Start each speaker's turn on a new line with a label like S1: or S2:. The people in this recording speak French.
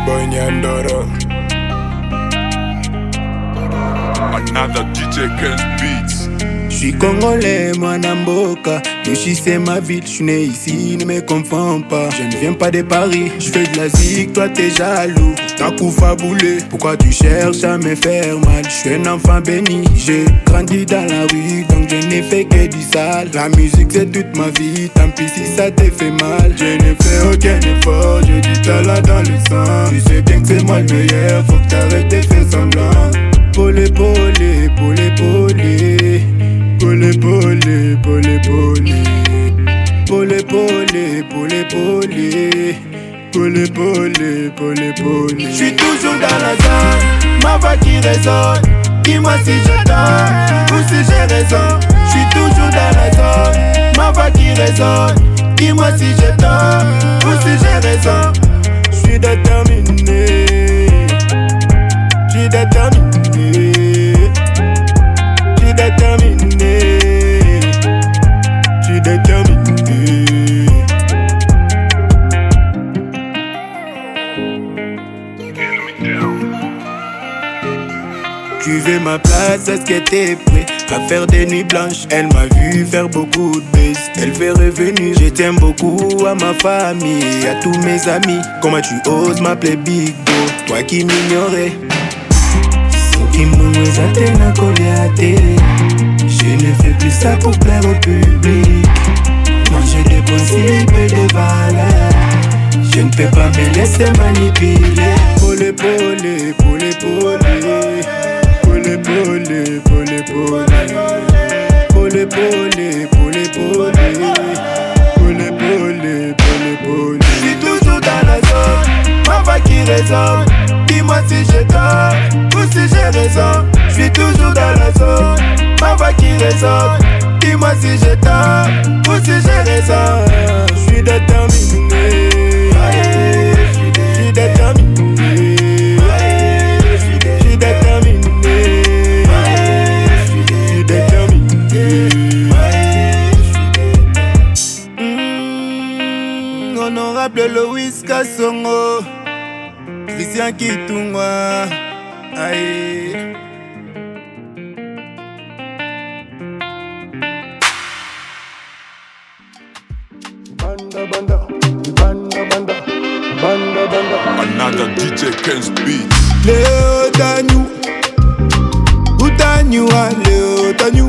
S1: Bonyandoro. Another DJ Ken's Beats.
S2: J'suis congolais, moi Namboka. Luchi c'est ma ville, j'suis né ici, ne me confonds pas. Je ne viens pas de Paris, j'fais de la zik, toi t'es jaloux. T'as coup faboulé, pourquoi tu cherches à me faire mal? J'suis un enfant béni, j'ai grandi dans la rue, donc je n'ai fait que du sale. La musique c'est toute ma vie, tant pis si ça te fait mal. Je n'ai fait aucun effort, j'ai du talent dans le sang. Tu sais bien que c'est moi le meilleur, faut que t'arrêtes de faire semblant. Polé, polé, polé, polé. Polé, polé, polé, polé. Polé, polé, polé, polé. Polé, polé, polé, polé. J'suis toujours dans la zone, ma voix qui résonne. Dis-moi si je dors ou si j'ai raison. J'suis toujours dans la zone, ma voix qui résonne. Dis-moi si je dors ou si j'ai raison. J'suis déterminé. J'suis déterminé. J'suis déterminé. J'suis déterminé. Tu veux ma place, est-ce que t'es prêt à faire des nuits blanches? Elle m'a vu faire beaucoup de baisse, elle fait revenir. Je tiens beaucoup à ma famille, à tous mes amis. Comment tu oses m'appeler Big Bo, toi qui m'ignorais? Qui m'ouais à t'en coller à télé. Je ne fais plus ça pour plaire au public. Moi j'ai des principes et des valeurs. Je ne peux pas me laisser manipuler. Polé, polé, polé, polé. Polé, polé, polé, polé. Polé, polé, polé, polé. Polé, polé, polé, polé. J'suis toujours dans la zone, ma voix qui résonne. Dis-moi si je dors ou si j'ai raison. J'suis toujours dans la zone, ma voix qui résonne. Dis-moi si je dors ou si j'ai raison. J'suis déterminé. J'suis déterminé. J'suis déterminé. J'suis déterminé. Honorable Louis Kassongo, Christian Kitungwa, aïe. Banda, banda, banda, banda, banda, banda.
S1: Another DJ Ken's Beats.
S2: Léo Tanyou, ou Tanyou, Léo Tanyou.